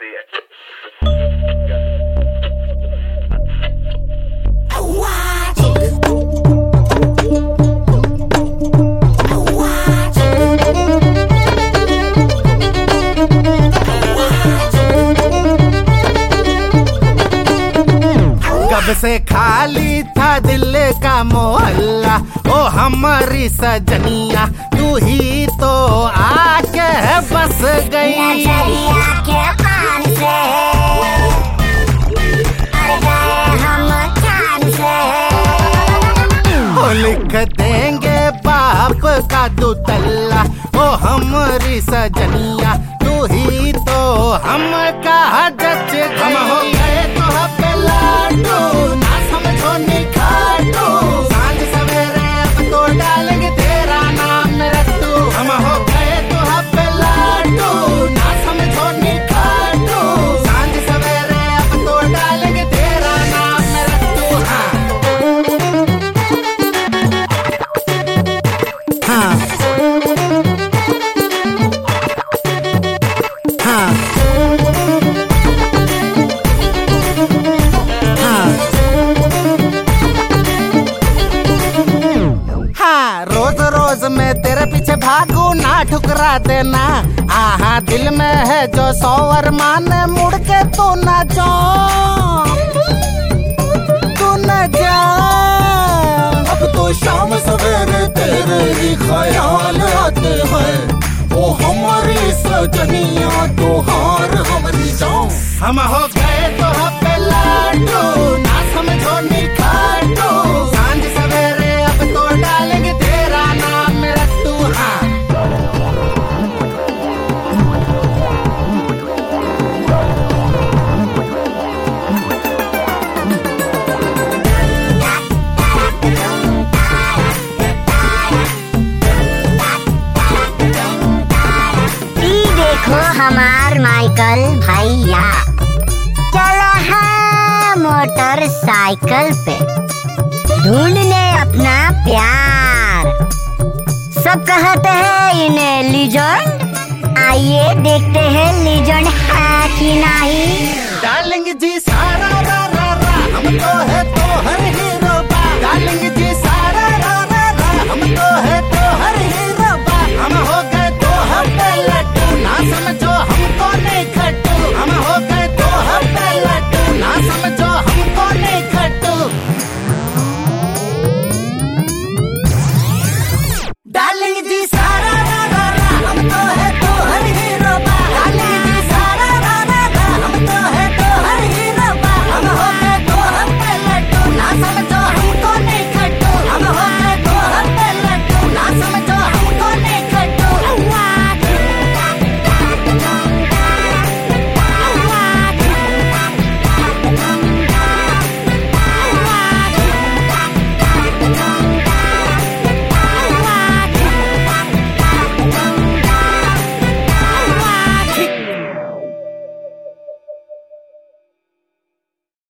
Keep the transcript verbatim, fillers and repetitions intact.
रही है। कब से खाली था दिल का मोहल्ला, ओ हमारी सजनिया तू ही तो आके बस गई। नजरिया के पान से अड़ गए हम जान से। ओ लिख देंगे बाप का दुतल्ला, ओ हमारी सजनिया तू ही तो हम का जच हम हो गए तो पे लाडो, ना समझो नहीं खाटो। सांझ सवेरे अब तो डालेंगे तेरा नाम रट्टू। हम हो गए तो पे लाडो, ना समझो नहीं खाटो। सांझ सवेरे अब तो डालेंगे तेरा नाम रट्टू। हाँ हाँ हाँ रोज रोज मैं तेरे पीछे भागू ना ठुकरा देना। आहा दिल में है जो सौ अरमान, मुड़ के तू ना जा तू न जा। अब तो शाम सवेरे तेरे ही ख्याल आते हैं, ओ हमारी सजनिया तो हार हमारी जान। हम हो गए तो पे लाडो, ना समझो नहीं खाटो। सांझ सवेरे अब तो डालेंगे तेरा नाम रट्टू। हाँ देखो हमार माइकल भैया चला है मोटरसाइकिल पे, ढूंढ ले अपना प्यार। सब कहते हैं इन्हें लीजेंड, आइए देखते हैं लीजेंड है कि नहीं। डालेंगे जी